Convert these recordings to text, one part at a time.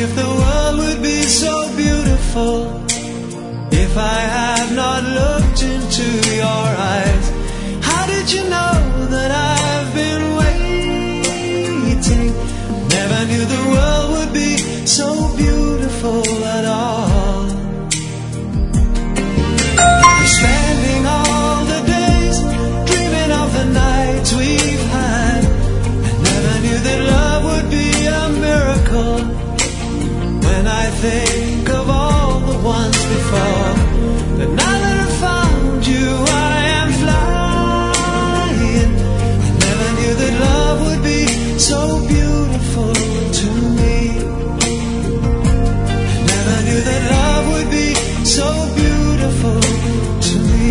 if the world would be so beautiful if I had not looked into your eyes. How did you know that I've been waiting? Never knew the world would be so beautiful at all. I'm spending all the days dreaming of the nights we've had. I never knew that love would be a miracle. When I think of all the ones before, but now that I've found you, I am flying. I never knew that love would be so beautiful to me. I never knew that love would be so beautiful to me.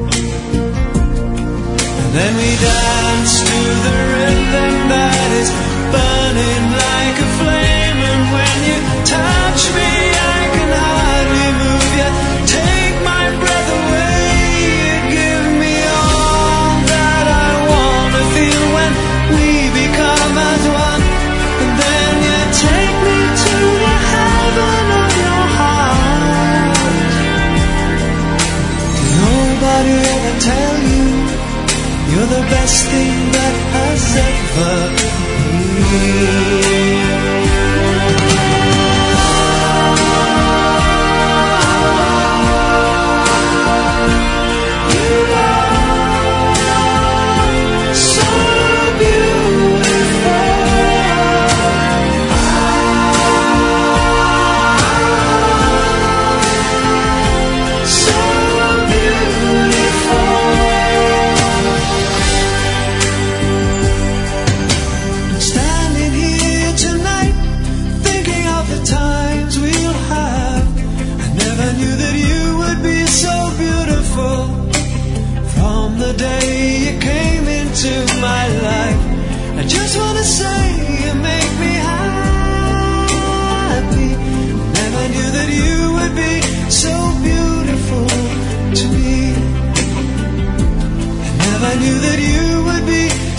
And then we dance to the rhythm that is burning like a flame. And when you touch me, I can hardly move yet. Take my breath away. You give me all that I want to feel when we become as one. And then you take me to the heaven of your heart. Did nobody ever tell you you're the best thing that has ever been? The day you came into my life, I just want to say you make me happy. Never knew that you would be so beautiful to me. I never knew that you would be